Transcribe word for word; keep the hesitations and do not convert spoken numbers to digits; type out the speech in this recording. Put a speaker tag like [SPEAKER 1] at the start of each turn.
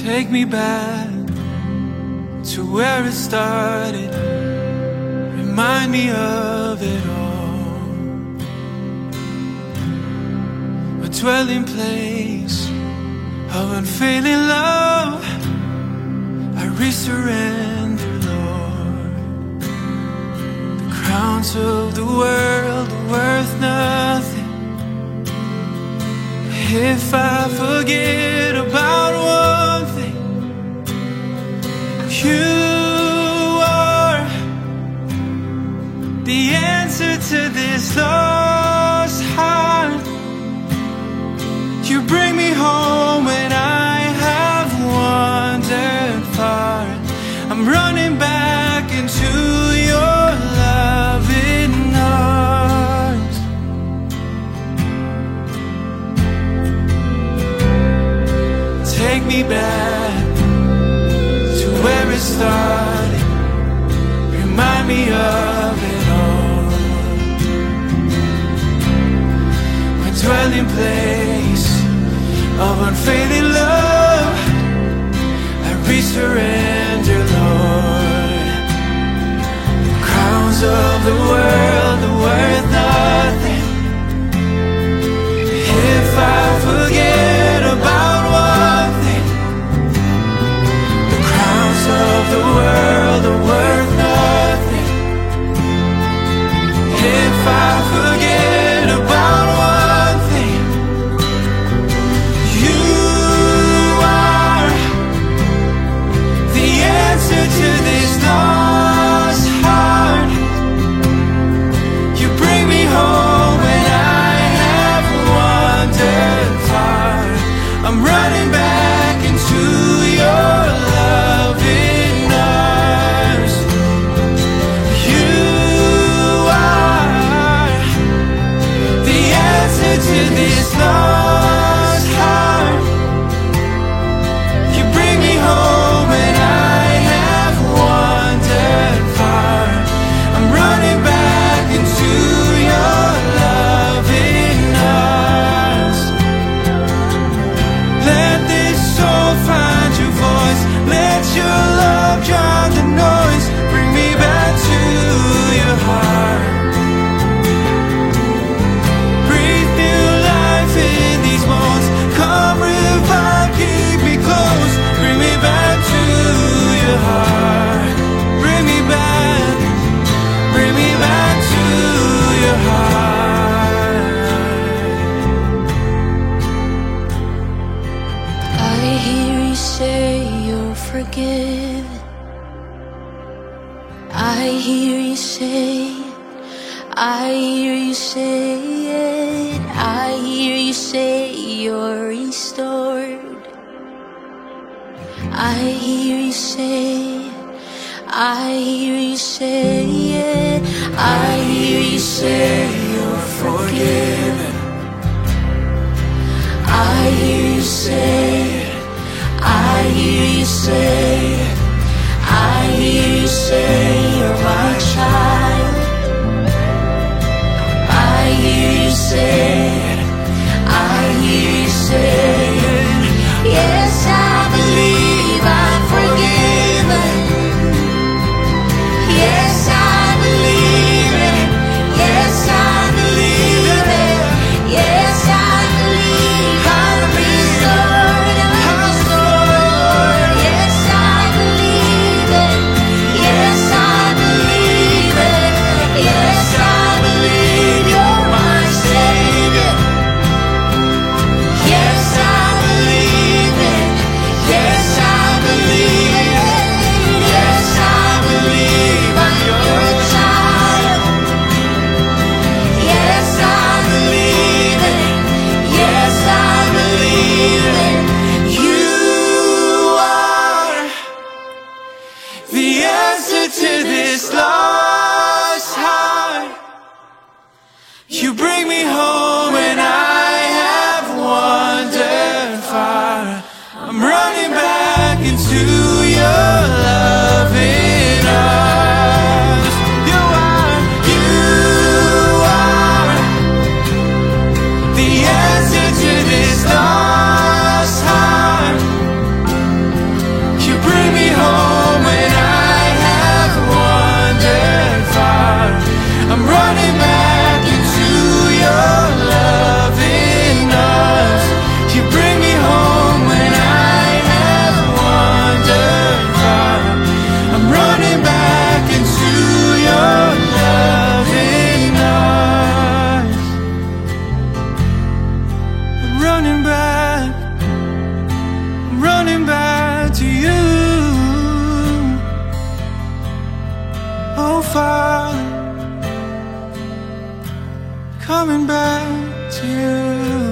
[SPEAKER 1] Take me back to where it started. Remind me of it all. A dwelling place of unfailing love. I resurrender, Lord. The crowns of the world are worth nothing if I forget about one thing. You are the answer to this lost heart. You bring me home when I have wandered far. I'm running back into your loving arms. Take me back to where it started. Remind me of it all. My dwelling place of unfailing love. I resurrender, Lord. The crowns of the world are worth nothing if I forget about one thing. The crowns of the world are worth nothing if I forget about one thing. You are the answer to this lost heart. You bring me home when I have wandered far. I'm running back into your loving arms. You are the answer to this lost heart. You bring me home when I have wandered far. I'm running back into your loving arms. Let this soul find your voice. Let your love drown the noise. Bring me back to your heart. Breathe new life in these bones. Come revive, keep me close. Bring me back to your heart. Bring me back. Bring me back to your heart.
[SPEAKER 2] I hear you say you're forgiven. I hear you say, I hear you say it. I hear you say you're restored. I hear you say, I hear you say it. I hear you say you're forgiven. I hear you say, I hear you say, I hear you say you're my child. I hear you say, I hear you say, yes, I believe I'm forgiven. Yes, I believe it. Yes, I believe it. Yes, I believe I'm restored. I'm restored. Yes, I
[SPEAKER 1] so far, coming back to you.